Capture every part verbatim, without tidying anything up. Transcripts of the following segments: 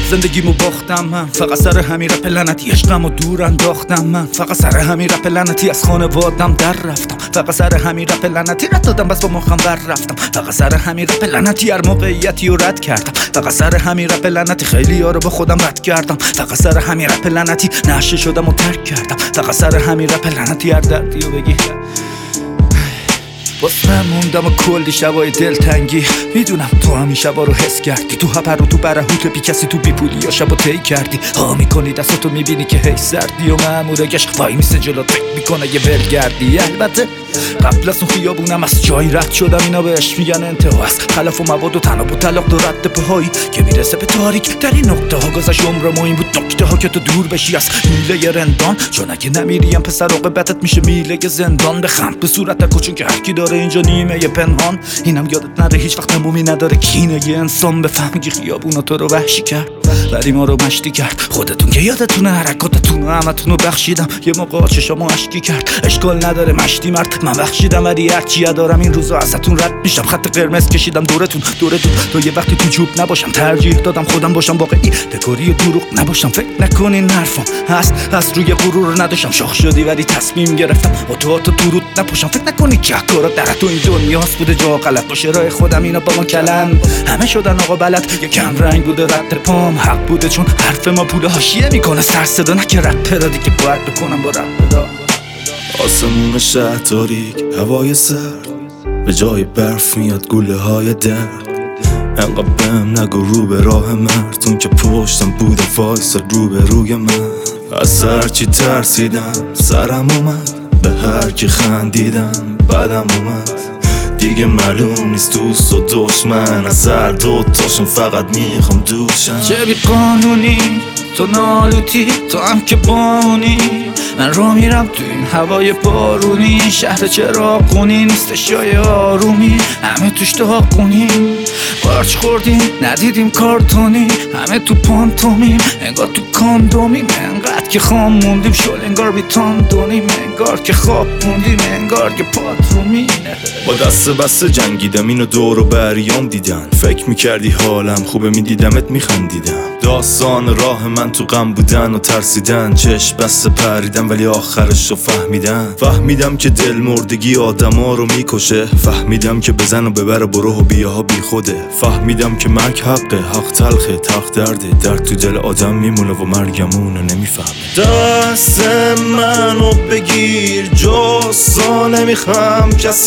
زندگیمو باختم من، فقط سر همین رپ لعنتی عشقمو دور انداختم من، فقط سر همین رپ لعنتی از خانوادم در رفتم، فقط سر همین رپ لعنتی رد دادم بس با مخم بر رفتم، فقط سر همین رپ لعنتی هر موقعیتی رو رد کردم، فقط سر همین رپ لعنتی خیلی ها رو با خودم رد کردم، فقط سر همین رپ لعنتی نشه شدم و ترک کردم، فقط سر همین رپ لعنتی هر دردی رو بگی باز من موندم و کلی شبای دلتنگی. میدونم تو همین شبا رو حس کردی، تو هپر رو تو برهوت بی کسی تو بی پولی یا شبا طی کردی، ها میکنی دستاتو میبینی که هی سردی و مامور گشت وای میسه جلو فکر میکنه یه ولگردی. البته قبل از اون خیابونم از جایی رد شدم، اینا بهش میگن انتهاست، خلاف و مواد و تناب و طلاق دو رد پاهایی که میرسه به تاریک در این نقطه ها. گذشت عمرم و این بود نکته ها که تو دور بشی از میله رندان، چون اگه نمیریم پسر عاقبتت میشه میله زندان. بخند به صورت کوچون که هرکی داره اینجا نیمه پنهان، اینم یادت نره هیچ وقت نمومی نداره کینه یه انسان. بفهمی که خیابونا تو رو وحشی کرد ولی ما رو مشتی کرد، خودتون که یادتونه حرکاتتون و همتون رو بخشیدم، یه موقع چشامو اشکی کرد اشکال نداره مشتی مرد من بخشیدم، ولی هرچی دارم این روزا ازتون رد میشم. خط قرمز کشیدم دورتون دورتون تا یه وقتی تو جوب نباشم، ترجیح دادم خودم باشم واقعی دکوری دروغ نباشم. فکر نکنین حرفم هست هست روی غرور نداشتم، شاخ شدی ولی تصمیم گرفتم با تو تو درود نپاشم. فکر نکنی که کارا در تو این دنیاست بوده جا غلط باشه راه خودم اینا با ما کلم همه شدن آقا بلد، یه کم رنگ بوده رد پام حق بوده چون حرف ما پول حاشیه میکنه سر صدا، نه که رپ را دیگه باید بکنم با رپ دا. آسمون شهر تاریک هوای سرد، به جای برف میاد گوله های درد. انقدر بهم نگو رو به راه مردون که پشتم بوده وایسا رو به روی من. از هرچی ترسیدم سرم اومد، به هر کی خندیدم بدم اومد. دیگه معلوم نیست دوست و دشمن، از هر دوتاشون فقط میخوام دوشم. چه بی قانونی تو نالوتی تو هم که بانی، من رو میرم تو این هوای بارونی، شهر چراغونی نیستش جای آرومی، همه توش داغونی قارچ خوردیم ندیدیم کارتونی، همه تو پانتومیم انگار تو کاندومیم، انقدر که خام موندیم شل انگار بیتان دونیم، انگار که خواب موندیم انگار که پاترومینه. با دست بسته جنگیدم اینو دور و بریام دیدن، فکر میکردی حالم خوبه میدیدمت میخندیدم. داستان راه من تو غم بودن و ترسیدن، چشم بسته پریدم ولی آخرش رو فهمیدم. فهمیدم که دل مردگی آدم ها رو میکشه، فهمیدم که بزن و ببر و برو و بیاها بی خوده، فهمیدم که مرگ حقه حق تلخه تخت درده، درد تو دل آدم میمونه و مرگمونو نمیفهمه. دست منو بگیر جسا نمیخوام کسی،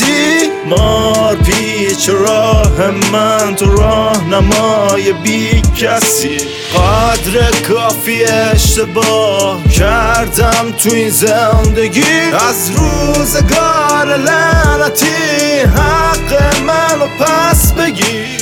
مار پیچ راه من تو راه نمای بی کسی. قدر کافی اشتباه کردم تو این زندگی، از روزگار لعنتی حق منو پس بگیر.